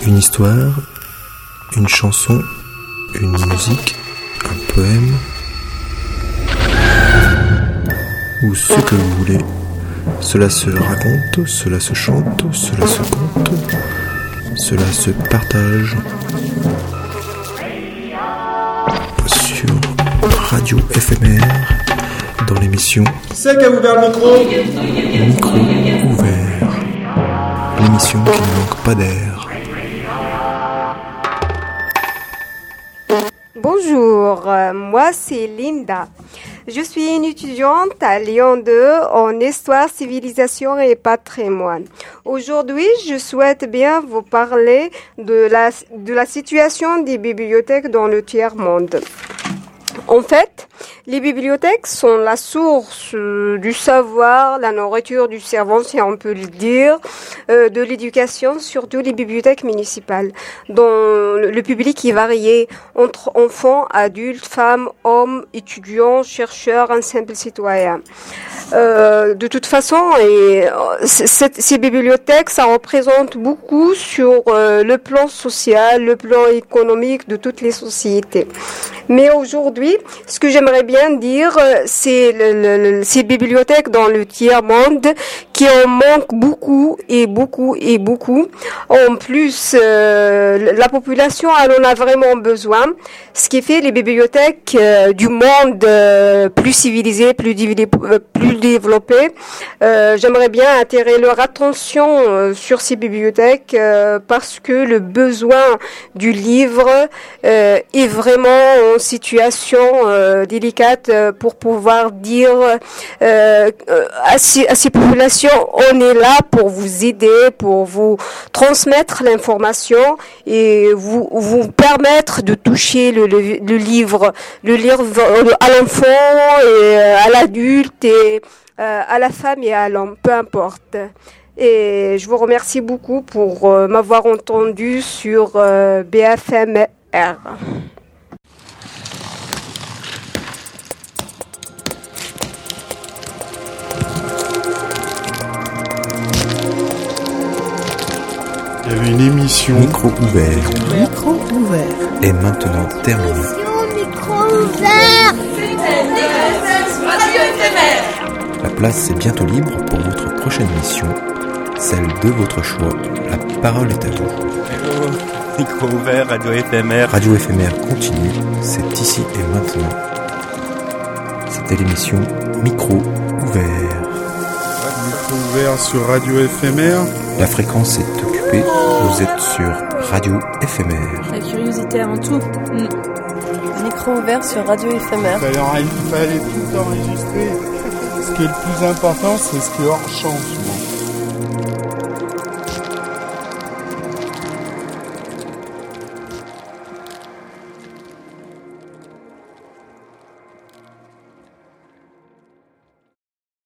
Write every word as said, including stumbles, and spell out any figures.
Une histoire, une chanson, une musique, un poème, ou ce que vous voulez. Cela se raconte, cela se chante, cela se compte, cela se partage. Sur Radio Éphémère, dans l'émission C'est qui a ouvert le micro Micro ouvert. L'émission qui ne manque pas d'air. Bonjour, euh, moi c'est Linda. Je suis une étudiante à Lyon deux en histoire, civilisation et patrimoine. Aujourd'hui, je souhaite bien vous parler de la, de la situation des bibliothèques dans le tiers-monde. En fait, les bibliothèques sont la source du savoir, la nourriture du cerveau, si on peut le dire, euh, de l'éducation, surtout les bibliothèques municipales, dont le public est varié entre enfants, adultes, femmes, hommes, étudiants, chercheurs, un simple citoyen. Euh, de toute façon, et, cette, ces bibliothèques, ça représente beaucoup sur euh, le plan social, le plan économique de toutes les sociétés. Mais aujourd'hui, ce que j'aimerais bien dire, c'est le, le, le, ces bibliothèques dans le tiers-monde qui en manquent beaucoup et beaucoup et beaucoup. En plus, euh, la population elle en a vraiment besoin. Ce qui fait les bibliothèques euh, du monde euh, plus civilisé, plus, euh, plus développé. Euh, j'aimerais bien attirer leur attention euh, sur ces bibliothèques euh, parce que le besoin du livre euh, est vraiment en situation euh, délicate euh, pour pouvoir dire euh, à, ces, à ces populations, on est là pour vous aider, pour vous transmettre l'information et vous, vous permettre de toucher le, le, le livre, le livre à l'enfant et à l'adulte et euh, à la femme et à l'homme, peu importe. Et je vous remercie beaucoup pour euh, m'avoir entendu sur euh, B F M R. Il y avait une émission Micro ouvert. Micro ouvert. Est maintenant terminé. Micro ouvert. La place est bientôt libre pour votre prochaine émission, celle de votre choix. La parole est à vous. Hello, Micro ouvert, Radio Éphémère. Radio Éphémère continue, c'est ici et maintenant. C'était l'émission Micro ouvert. Micro ouvert sur Radio Éphémère. La fréquence est occupée, vous êtes sur Radio Éphémère. La curiosité avant tout. Mm. Micro ouvert sur Radio Éphémère. Il fallait, il fallait tout enregistrer. Ce qui est le plus important, c'est ce qui est hors champ souvent.